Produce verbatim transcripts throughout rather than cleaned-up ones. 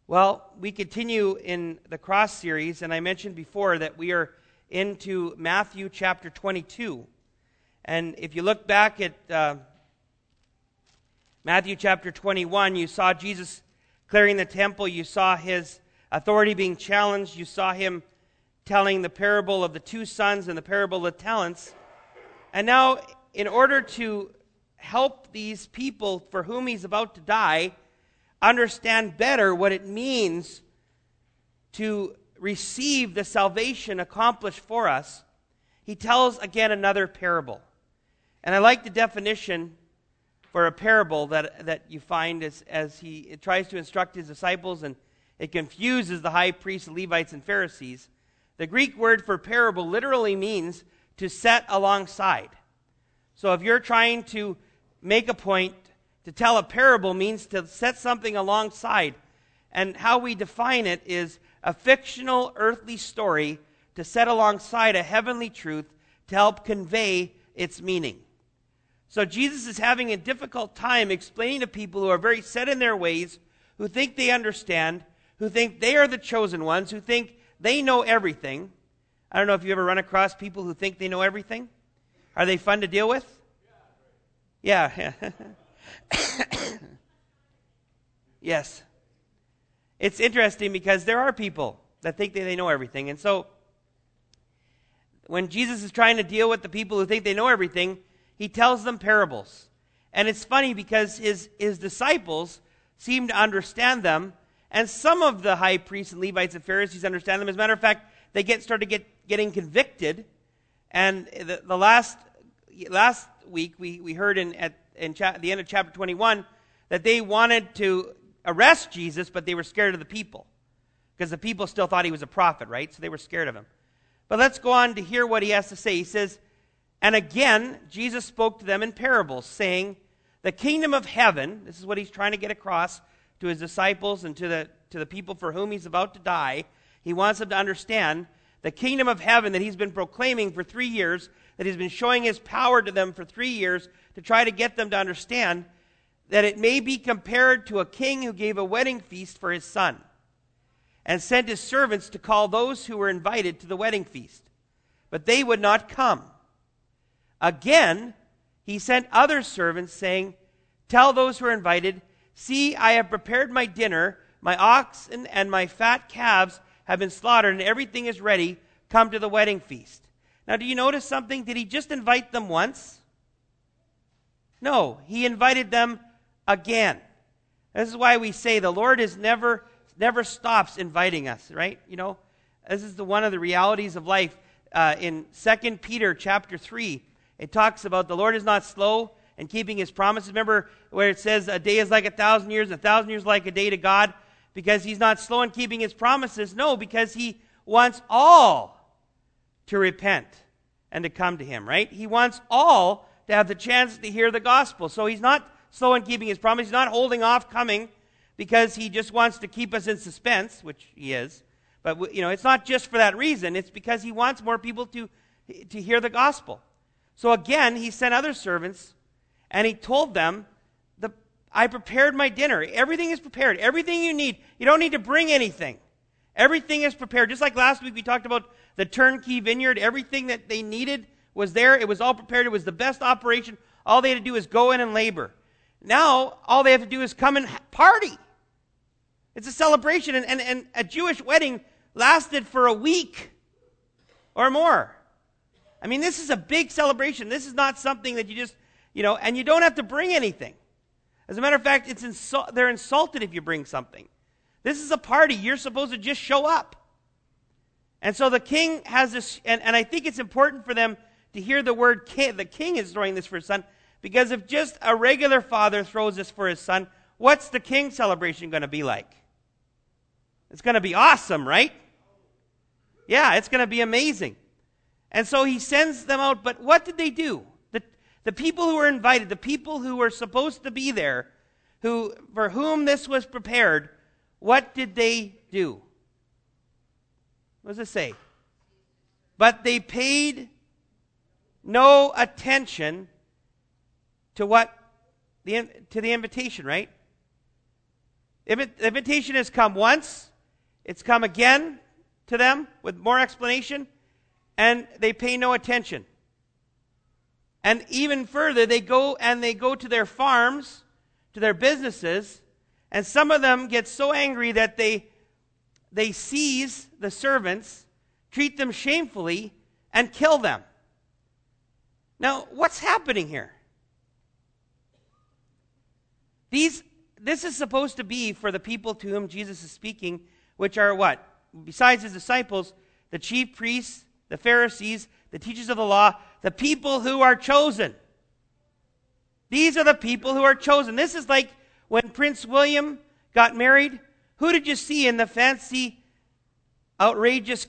Well, we continue in the cross series, and I mentioned before that we are into Matthew chapter twenty-two. And if you look back at uh, Matthew chapter twenty-one, you saw Jesus clearing the temple, you saw his authority being challenged, you saw him telling the parable of the two sons and the parable of the talents. And now, in order to help these people for whom he's about to die understand better what it means to receive the salvation accomplished for us, he tells again another parable. And I like the definition for a parable that, that you find as, as he tries to instruct his disciples, and it confuses the high priests, Levites, and Pharisees. The Greek word for parable literally means to set alongside. So if you're trying to make a point, to tell a parable means to set something alongside. And how we define it is a fictional earthly story to set alongside a heavenly truth to help convey its meaning. So Jesus is having a difficult time explaining to people who are very set in their ways, who think they understand, who think they are the chosen ones, who think they know everything. I don't know if you ever run across people who think they know everything. Are they fun to deal with? Yeah. Yes. It's interesting because there are people that think that they know everything. And so when Jesus is trying to deal with the people who think they know everything, he tells them parables. And it's funny because his, his disciples seem to understand them, and some of the high priests and Levites and Pharisees understand them. As a matter of fact, they get started get, getting convicted. And the, the last last week we, we heard in at in cha- the end of chapter twenty-one that they wanted to arrest Jesus, but they were scared of the people because the people still thought he was a prophet, right? So they were scared of him. But let's go on to hear what he has to say. He says, "And again, Jesus spoke to them in parables, saying, the kingdom of heaven," this is what he's trying to get across to his disciples and to the, to the people for whom he's about to die. He wants them to understand the kingdom of heaven that he's been proclaiming for three years, that he's been showing his power to them for three years to try to get them to understand that it may be compared to a king who gave a wedding feast for his son and sent his servants to call those who were invited to the wedding feast. But they would not come. Again, he sent other servants, saying, tell those who are invited, see, I have prepared my dinner, my oxen and my fat calves have been slaughtered, and everything is ready. Come to the wedding feast. Now, do you notice something? Did he just invite them once? No, he invited them again. This is why we say the Lord is never, never stops inviting us, right? You know, this is the one of the realities of life. Uh, in Second Peter chapter three, it talks about the Lord is not slow in keeping his promises. Remember where it says a day is like a thousand years, a thousand years like a day to God, because he's not slow in keeping his promises. No, because he wants all to repent and to come to him, right? He wants all to have the chance to hear the gospel. So he's not slow in keeping his promise. He's not holding off coming because he just wants to keep us in suspense, which he is. But, you know, it's not just for that reason. It's because he wants more people to, to hear the gospel. So again, he sent other servants, and he told them, the, I prepared my dinner. Everything is prepared. Everything you need. You don't need to bring anything. Everything is prepared. Just like last week we talked about the turnkey vineyard. Everything that they needed was there. It was all prepared. It was the best operation. All they had to do is go in and labor. Now, all they have to do is come and party. It's a celebration. And, and, and a Jewish wedding lasted for a week or more. I mean, this is a big celebration. This is not something that you just, you know, and you don't have to bring anything. As a matter of fact, it's insul- they're insulted if you bring something. This is a party. You're supposed to just show up. And so the king has this, and, and I think it's important for them to hear the word king. The king is throwing this for his son, because if just a regular father throws this for his son, what's the king celebration going to be like? It's going to be awesome, right? Yeah, it's going to be amazing. And so he sends them out, but what did they do? The, the people who were invited, the people who were supposed to be there, who for whom this was prepared, what did they do? What does it say? But they paid no attention to what the to the invitation, right? If it, the invitation has come once, it's come again to them with more explanation, and they pay no attention. And even further, they go and they go to their farms, to their businesses, and some of them get so angry that they they seize the servants, treat them shamefully, and kill them. Now, what's happening here? These this is supposed to be for the people to whom Jesus is speaking, which are what? Besides his disciples, the chief priests, the Pharisees, the teachers of the law, the people who are chosen. These are the people who are chosen. This is like when Prince William got married. Who did you see in the fancy, outrageous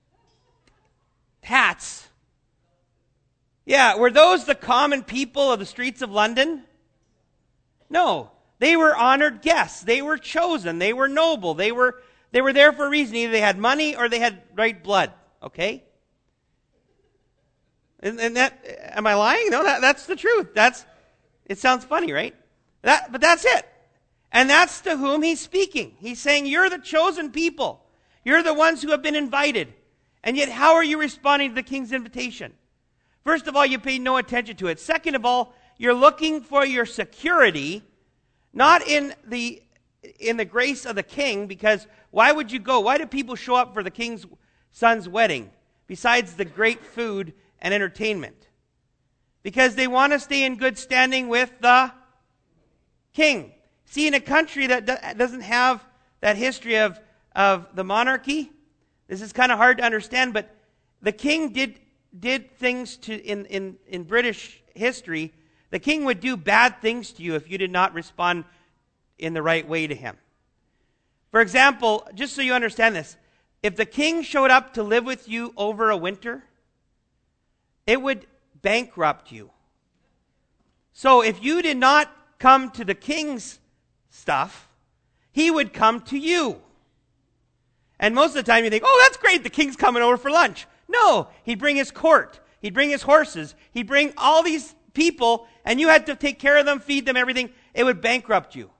hats? Yeah, were those the common people of the streets of London? No. They were honored guests. They were chosen. They were noble. They were, they were there for a reason. Either they had money or they had right blood. Okay? And, and that, am I lying? No, that, that's the truth. That's, it sounds funny, right? That, but that's it. And that's to whom he's speaking. He's saying, you're the chosen people. You're the ones who have been invited. And yet, how are you responding to the king's invitation? First of all, you pay no attention to it. Second of all, you're looking for your security, not in the in the grace of the king, because why would you go? Why do people show up for the king's son's wedding, besides the great food and entertainment? Because they want to stay in good standing with the king. See, in a country that do- doesn't have that history of, of the monarchy, this is kind of hard to understand, but the king did did things to in, in, in British history. The king would do bad things to you if you did not respond in the right way to him. For example, just so you understand this, if the king showed up to live with you over a winter, it would bankrupt you. So if you did not come to the king's stuff, he would come to you. And most of the time you think, oh, that's great, the king's coming over for lunch. No, he'd bring his court. He'd bring his horses. He'd bring all these people, and you had to take care of them, feed them, everything. It would bankrupt you.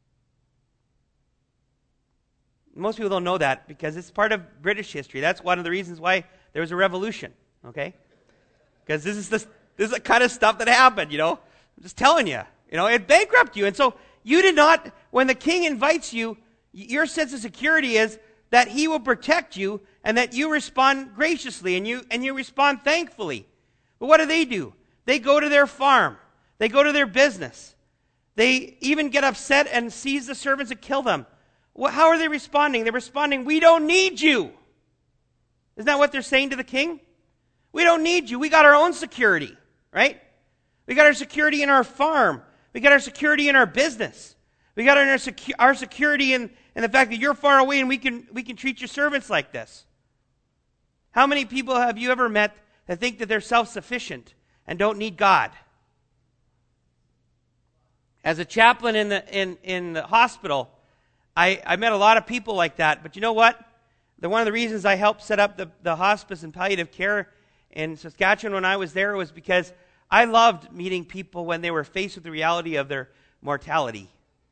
Most people don't know that because it's part of British history. That's one of the reasons why there was a revolution, okay? Because this is the, this is the kind of stuff that happened, you know. I'm just telling you. You know, it bankrupted you. And so you did not, when the king invites you, your sense of security is that he will protect you and that you respond graciously and you and you respond thankfully. But what do they do? They go to their farm. They go to their business. They even get upset and seize the servants and kill them. Well, how are they responding? They're responding, we don't need you. Isn't that what they're saying to the king? We don't need you. We got our own security, right? We got our security in our farm. We got our security in our business. We got our, secu- our security in, in the fact that you're far away and we can we can treat your servants like this. How many people have you ever met that think that they're self-sufficient and don't need God? As a chaplain in the in, in the hospital, I, I met a lot of people like that. But you know what? The, one of the reasons I helped set up the, the hospice and palliative care in Saskatchewan when I was there was because I loved meeting people when they were faced with the reality of their mortality.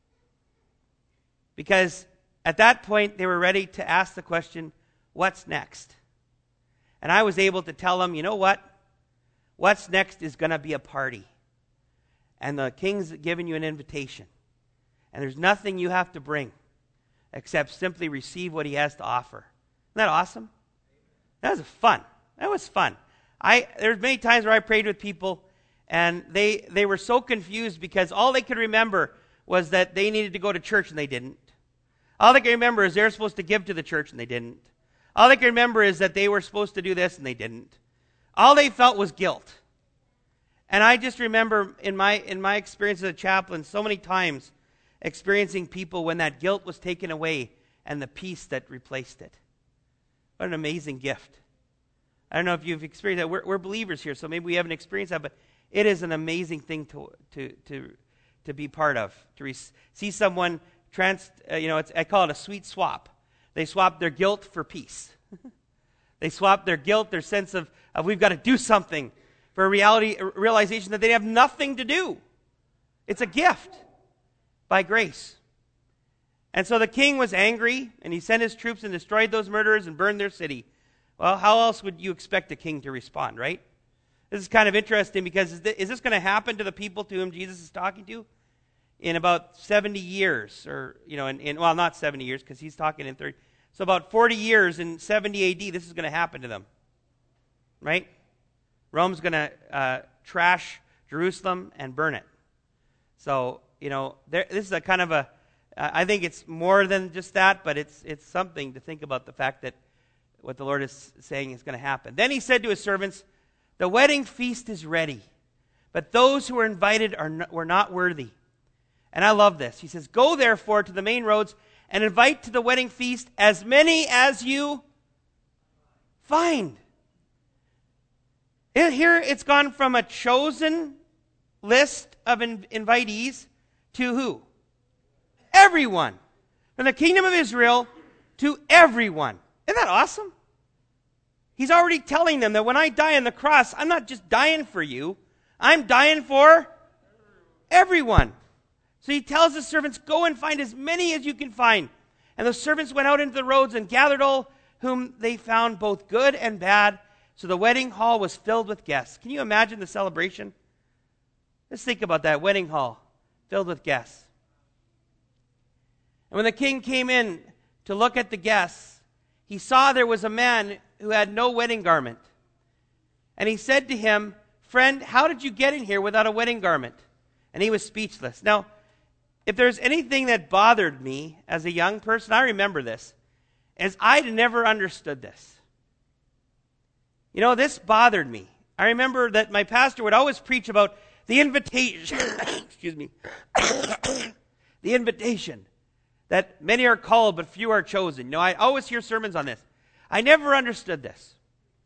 Because at that point, they were ready to ask the question, what's next? And I was able to tell them, you know what? What's next is going to be a party. And the king's given you an invitation. And there's nothing you have to bring except simply receive what he has to offer. Isn't that awesome? That was fun. That was fun. I There's many times where I prayed with people, and they, they were so confused because all they could remember was that they needed to go to church and they didn't. All they could remember is they were supposed to give to the church and they didn't. All they could remember is that they were supposed to do this and they didn't. All they felt was guilt. And I just remember in my in my experience as a chaplain so many times experiencing people when that guilt was taken away and the peace that replaced it. What an amazing gift. I don't know if you've experienced that. We're, we're believers here, so maybe we haven't experienced that, but it is an amazing thing to to to to be part of. To re- see someone trans, uh, you know, it's, I call it a sweet swap. They swap their guilt for peace. They swap their guilt, their sense of, of we've got to do something, for a reality, a realization that they have nothing to do. It's a gift by grace. And so the king was angry, and he sent his troops and destroyed those murderers and burned their city. Well, how else would you expect a king to respond, right? This is kind of interesting because is this, is this going to happen to the people to whom Jesus is talking to? In about seventy years, or, you know, in, in well, not seventy years, because he's talking in thirty. So about forty years in seventy A D, this is going to happen to them, right? Rome's going to uh, trash Jerusalem and burn it. So, you know, there, this is a kind of a, uh, I think it's more than just that, but it's it's something to think about, the fact that what the Lord is saying is going to happen. Then he said to his servants, the wedding feast is ready, but those who were invited are not, were not worthy. And I love this. He says, go therefore to the main roads and invite to the wedding feast as many as you find. And here it's gone from a chosen list of in- invitees to who? Everyone. From the kingdom of Israel to everyone. Isn't that awesome? He's already telling them that when I die on the cross, I'm not just dying for you. I'm dying for everyone. So he tells his servants, go and find as many as you can find. And the servants went out into the roads and gathered all whom they found, both good and bad. So the wedding hall was filled with guests. Can you imagine the celebration? Let's think about that, wedding hall filled with guests. And when the king came in to look at the guests, he saw there was a man who had no wedding garment. And he said to him, friend, how did you get in here without a wedding garment? And he was speechless. Now, if there's anything that bothered me as a young person, I remember this, is I'd never understood this. You know, this bothered me. I remember that my pastor would always preach about the invitation, excuse me, the invitation, that many are called but few are chosen. You know, I always hear sermons on this. I never understood this.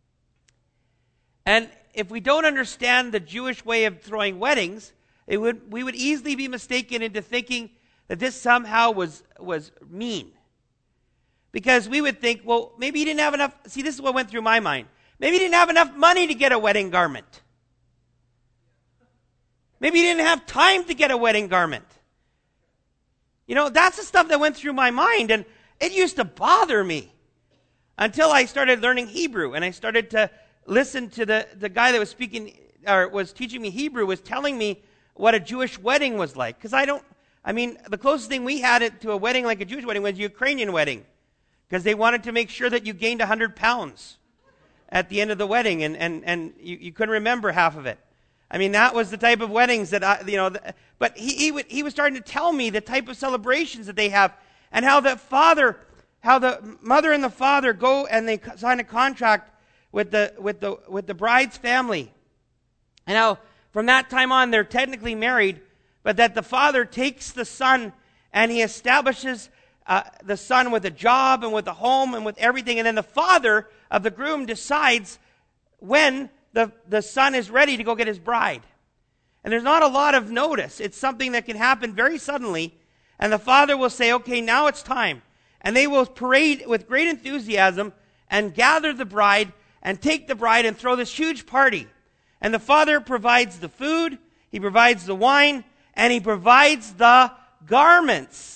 And if we don't understand the Jewish way of throwing weddings, it would we would easily be mistaken into thinking that this somehow was, was mean. Because we would think, well, maybe he didn't have enough. See, this is what went through my mind. Maybe he didn't have enough money to get a wedding garment. Maybe he didn't have time to get a wedding garment. You know, that's the stuff that went through my mind, and it used to bother me until I started learning Hebrew, and I started to listen to the, the guy that was speaking, or was teaching me Hebrew, was telling me what a Jewish wedding was like. Because I don't, I mean, the closest thing we had it to a wedding like a Jewish wedding was a Ukrainian wedding. Because they wanted to make sure that you gained one hundred pounds at the end of the wedding, and, and, and you, you couldn't remember half of it. I mean, that was the type of weddings that I, you know, the, but he, he, would, he was starting to tell me the type of celebrations that they have, and how the father, how the mother and the father go and they sign a contract with the, with the, with the bride's family. And how from that time on they're technically married, but that the father takes the son and he establishes uh, the son with a job and with a home and with everything. And then the father of the groom decides when the, the son is ready to go get his bride. And there's not a lot of notice. It's something that can happen very suddenly. And the father will say, okay, now it's time. And they will parade with great enthusiasm and gather the bride and take the bride and throw this huge party. And the father provides the food, he provides the wine, and he provides the garments.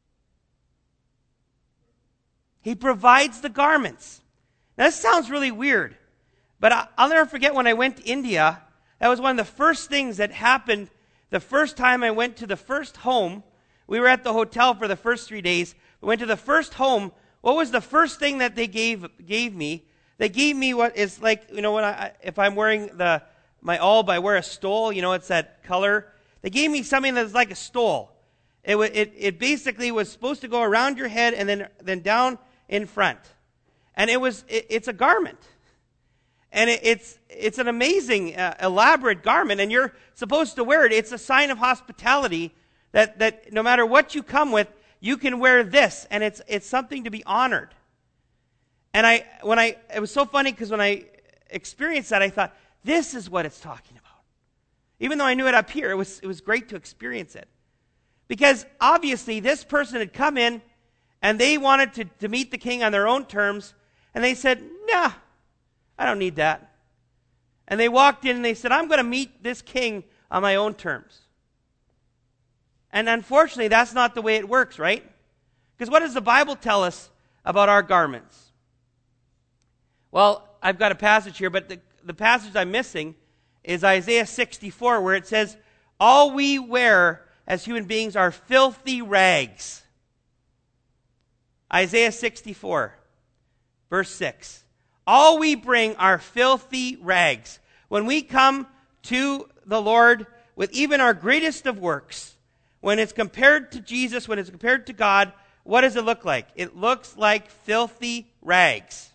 He provides the garments. Now, this sounds really weird, but I'll never forget when I went to India, that was one of the first things that happened the first time I went to the first home. We were at the hotel for the first three days. We went to the first home. What was the first thing that they gave gave me? They gave me what is like, you know, when I, if I'm wearing the my alb, I wear a stole. You know, it's that color. They gave me something that's like a stole. It it it basically was supposed to go around your head and then then down in front, and it was it, it's a garment, and it, it's it's an amazing uh, elaborate garment, and you're supposed to wear it. It's a sign of hospitality that that no matter what you come with, you can wear this, and it's it's something to be honored. And I when I it was so funny because when I experienced that, I thought, this is what it's talking about. Even though I knew it up here, it was it was great to experience it. Because obviously this person had come in and they wanted to, to meet the king on their own terms, and they said, nah, I don't need that. And they walked in and they said, I'm going to meet this king on my own terms. And unfortunately, that's not the way it works, right? Because what does the Bible tell us about our garments? Well, I've got a passage here, but the, the passage I'm missing is Isaiah sixty-four, where it says, all we wear as human beings are filthy rags. Isaiah sixty-four, verse six. All we bring are filthy rags. When we come to the Lord with even our greatest of works, when it's compared to Jesus, when it's compared to God, what does it look like? It looks like filthy rags.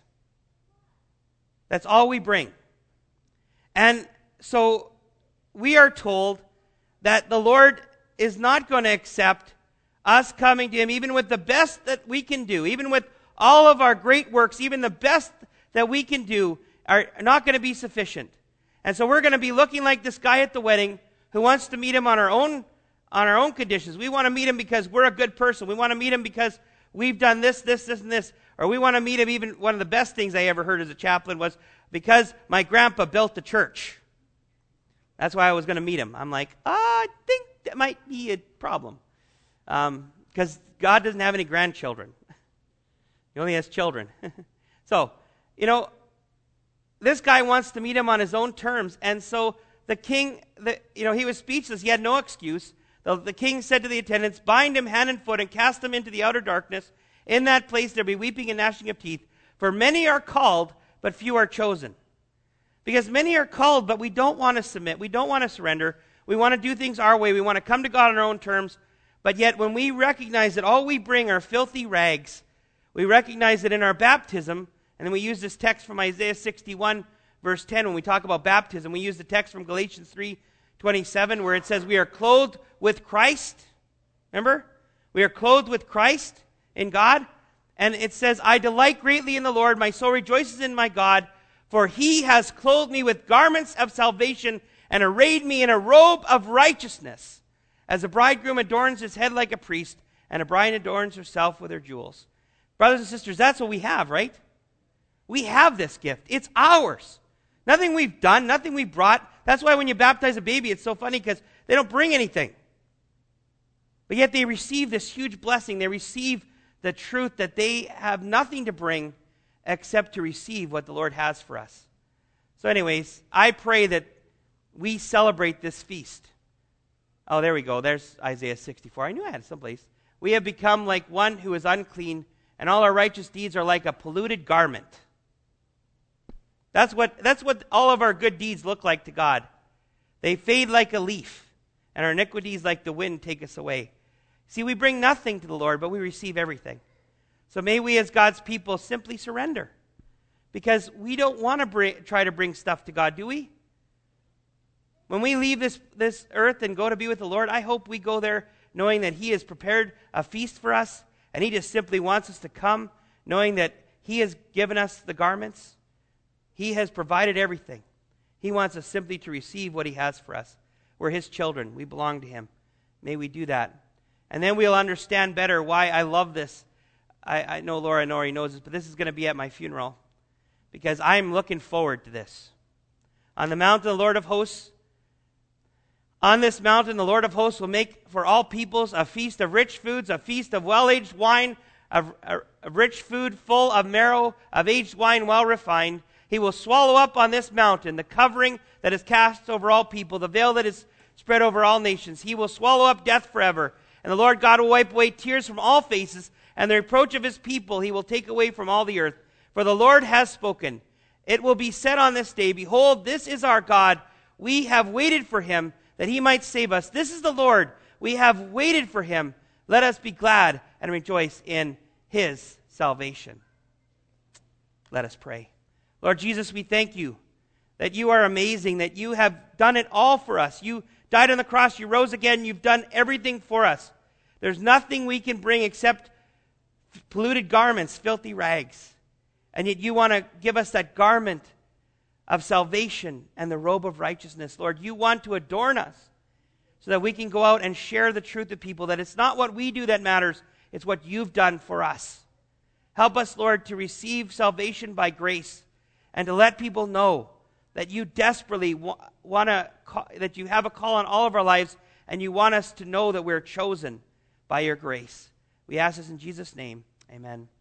That's all we bring. And so we are told that the Lord is not going to accept us coming to him, even with the best that we can do, even with all of our great works, even the best that we can do are not going to be sufficient. And so we're going to be looking like this guy at the wedding who wants to meet him on our own on our own conditions. We want to meet him because we're a good person. We want to meet him because we've done this, this, this, and this. Or we want to meet him, even one of the best things I ever heard as a chaplain was because my grandpa built the church. That's why I was going to meet him. I'm like, oh, I think that might be a problem. Um, because God doesn't have any grandchildren. He only has children. So, you know, this guy wants to meet him on his own terms. And so the king, the, you know, he was speechless. He had no excuse. The, the king said to the attendants, bind him hand and foot and cast him into the outer darkness. In that place there be weeping and gnashing of teeth. For many are called, but few are chosen. Because many are called, but we don't want to submit. We don't want to surrender. We want to do things our way. We want to come to God on our own terms. But yet when we recognize that all we bring are filthy rags, we recognize that in our baptism, and then we use this text from Isaiah sixty-one, verse ten, when we talk about baptism, we use the text from Galatians three twenty-seven, where it says we are clothed with Christ. Remember? We are clothed with Christ in God. And it says, I delight greatly in the Lord. My soul rejoices in my God. For he has clothed me with garments of salvation and arrayed me in a robe of righteousness. As a bridegroom adorns his head like a priest, and a bride adorns herself with her jewels. Brothers and sisters, that's what we have, right? We have this gift. It's ours. Nothing we've done, nothing we've brought. That's why when you baptize a baby, it's so funny because they don't bring anything. But yet they receive this huge blessing. They receive the truth that they have nothing to bring except to receive what the Lord has for us. So anyways, I pray that we celebrate this feast. Oh, there we go. There's Isaiah sixty-four. I knew I had it someplace. We have become like one who is unclean, and all our righteous deeds are like a polluted garment. That's what, that's what all of our good deeds look like to God. They fade like a leaf, and our iniquities like the wind take us away. See, we bring nothing to the Lord, but we receive everything. So may we as God's people simply surrender. Because we don't want to bring, try to bring stuff to God, do we? When we leave this, this earth and go to be with the Lord, I hope we go there knowing that he has prepared a feast for us, and he just simply wants us to come knowing that he has given us the garments. He has provided everything. He wants us simply to receive what he has for us. We're his children. We belong to him. May we do that. And then we'll understand better why I love this. I, I know Laura Nori knows this, but this is going to be at my funeral. Because I'm looking forward to this. On the mountain of the Lord of hosts, on this mountain the Lord of hosts will make for all peoples a feast of rich foods, a feast of well-aged wine, of, a, a rich food full of marrow, of aged wine well refined. He will swallow up on this mountain the covering that is cast over all people, the veil that is spread over all nations. He will swallow up death forever. And the Lord God will wipe away tears from all faces, and the reproach of his people he will take away from all the earth. For the Lord has spoken. It will be said on this day, behold, this is our God. We have waited for him, that he might save us. This is the Lord. We have waited for him. Let us be glad and rejoice in his salvation. Let us pray. Lord Jesus, we thank you that you are amazing, that you have done it all for us. You died on the cross, you rose again, you've done everything for us. There's nothing we can bring except polluted garments, filthy rags. And yet you want to give us that garment of salvation and the robe of righteousness. Lord, you want to adorn us so that we can go out and share the truth with people, that it's not what we do that matters, it's what you've done for us. Help us, Lord, to receive salvation by grace and to let people know that you desperately wa- want to, that you have a call on all of our lives, and you want us to know that we're chosen by your grace. We ask this in Jesus' name. Amen.